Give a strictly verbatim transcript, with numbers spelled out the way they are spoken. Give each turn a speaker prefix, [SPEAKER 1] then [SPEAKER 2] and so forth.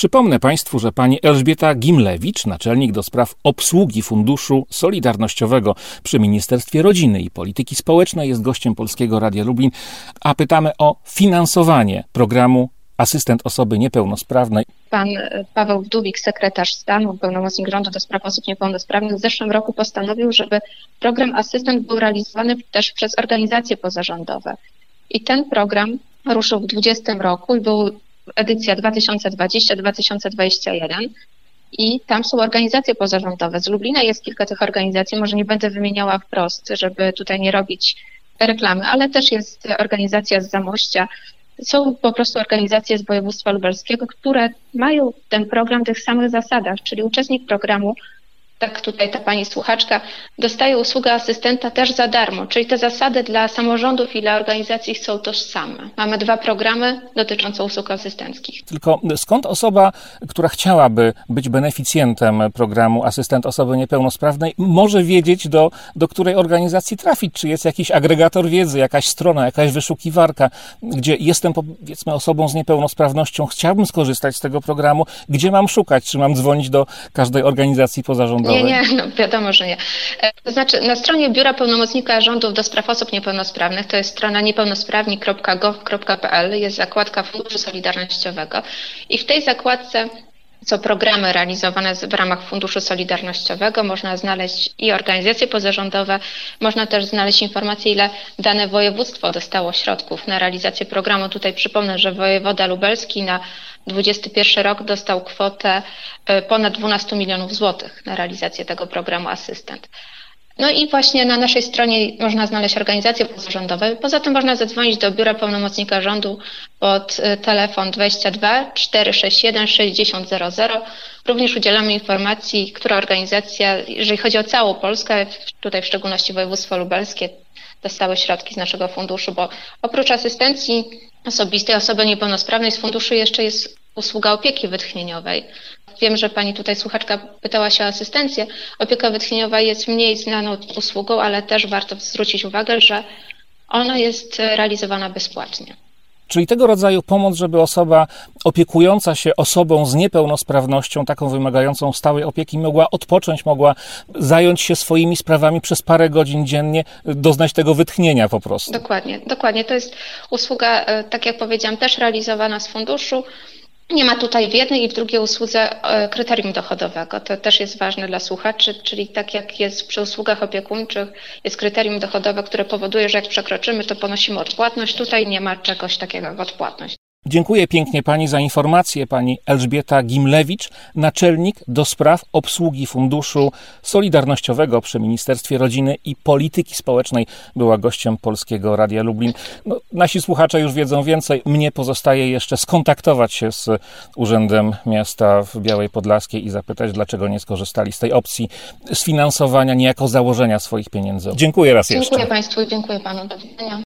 [SPEAKER 1] Przypomnę Państwu, że pani Elżbieta Gimlewicz, naczelnik do spraw obsługi Funduszu Solidarnościowego przy Ministerstwie Rodziny i Polityki Społecznej, jest gościem Polskiego Radia Lublin, a pytamy o finansowanie programu Asystent Osoby Niepełnosprawnej.
[SPEAKER 2] Pan Paweł Wdówik, sekretarz stanu, pełnomocnik rządu do spraw osób niepełnosprawnych, w zeszłym roku postanowił, żeby program Asystent był realizowany też przez organizacje pozarządowe. I ten program ruszył w dwudziestym roku i był edycja dwa tysiące dwudziesty do dwa tysiące dwudziestego pierwszego i tam są organizacje pozarządowe. Z Lublina jest kilka tych organizacji, może nie będę wymieniała wprost, żeby tutaj nie robić reklamy, ale też jest organizacja z Zamościa. Są po prostu organizacje z województwa lubelskiego, które mają ten program w tych samych zasadach, czyli uczestnik programu, tak tutaj ta pani słuchaczka, dostaje usługę asystenta też za darmo, czyli te zasady dla samorządów i dla organizacji są tożsame. Mamy dwa programy dotyczące usług asystenckich.
[SPEAKER 1] Tylko skąd osoba, która chciałaby być beneficjentem programu Asystent Osoby Niepełnosprawnej, może wiedzieć, do, do której organizacji trafić? Czy jest jakiś agregator wiedzy, jakaś strona, jakaś wyszukiwarka, gdzie jestem, powiedzmy, osobą z niepełnosprawnością, chciałbym skorzystać z tego programu, gdzie mam szukać? Czy mam dzwonić do każdej organizacji pozarządowej?
[SPEAKER 2] Nie, nie, no wiadomo, że nie. To znaczy na stronie Biura Pełnomocnika Rządu do spraw osób niepełnosprawnych, to jest strona niepełnosprawni kropka gov kropka pl, jest zakładka Funduszu Solidarnościowego i w tej zakładce są programy realizowane w ramach Funduszu Solidarnościowego. Można znaleźć i organizacje pozarządowe, można też znaleźć informacje, ile dane województwo dostało środków na realizację programu. Tutaj przypomnę, że wojewoda lubelski na dwudziesty pierwszy rok dostał kwotę ponad dwanaście milionów złotych na realizację tego programu Asystent. No i właśnie na naszej stronie można znaleźć organizacje pozarządowe. Poza tym można zadzwonić do Biura Pełnomocnika Rządu pod telefon dwadzieścia dwa czterysta sześćdziesiąt jeden sześćdziesiąt zero zero. Również udzielamy informacji, która organizacja, jeżeli chodzi o całą Polskę, tutaj w szczególności województwo lubelskie, dostały środki z naszego funduszu, bo oprócz asystencji osobistej osoby niepełnosprawnej z funduszu jeszcze jest usługa opieki wytchnieniowej. Wiem, że pani tutaj słuchaczka pytała się o asystencję. Opieka wytchnieniowa jest mniej znaną usługą, ale też warto zwrócić uwagę, że ona jest realizowana bezpłatnie.
[SPEAKER 1] Czyli tego rodzaju pomoc, żeby osoba opiekująca się osobą z niepełnosprawnością, taką wymagającą stałej opieki, mogła odpocząć, mogła zająć się swoimi sprawami przez parę godzin dziennie, doznać tego wytchnienia po prostu.
[SPEAKER 2] Dokładnie, dokładnie. To jest usługa, tak jak powiedziałam, też realizowana z funduszu. Nie ma tutaj w jednej i w drugiej usłudze kryterium dochodowego. To też jest ważne dla słuchaczy, czyli tak jak jest przy usługach opiekuńczych, jest kryterium dochodowe, które powoduje, że jak przekroczymy, to ponosimy odpłatność. Tutaj nie ma czegoś takiego jak odpłatność.
[SPEAKER 1] Dziękuję pięknie pani za informację. Pani Elżbieta Gimlewicz, naczelnik do spraw obsługi Funduszu Solidarnościowego przy Ministerstwie Rodziny i Polityki Społecznej, była gościem Polskiego Radia Lublin. No, nasi słuchacze już wiedzą więcej. Mnie pozostaje jeszcze skontaktować się z Urzędem Miasta w Białej Podlaskiej i zapytać, dlaczego nie skorzystali z tej opcji sfinansowania, niejako założenia swoich pieniędzy. Dziękuję raz
[SPEAKER 2] dziękuję
[SPEAKER 1] jeszcze.
[SPEAKER 2] Dziękuję Państwu i dziękuję Panu. Do widzenia.